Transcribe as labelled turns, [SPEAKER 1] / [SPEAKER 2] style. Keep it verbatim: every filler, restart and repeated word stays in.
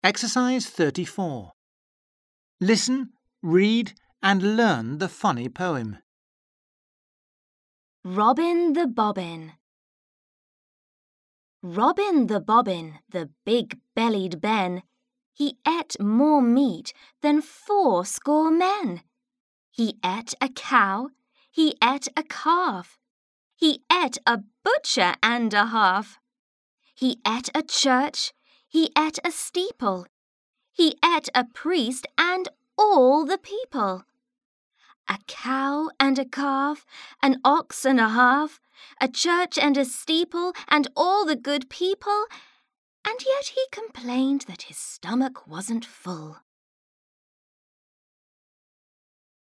[SPEAKER 1] Exercise thirty-four. Listen, read and learn the funny poem.
[SPEAKER 2] Robin the Bobbin. Robin the Bobbin, the big-bellied Ben, he ate more meat than fourscore men. He ate a cow, he ate a calf, he ate a butcher and a half. He ate a church, he ate a steeple, he ate a priest and all the people. A cow and a calf, an ox and a half, a church and a steeple, and all the good people, and yet he complained that his stomach wasn't full.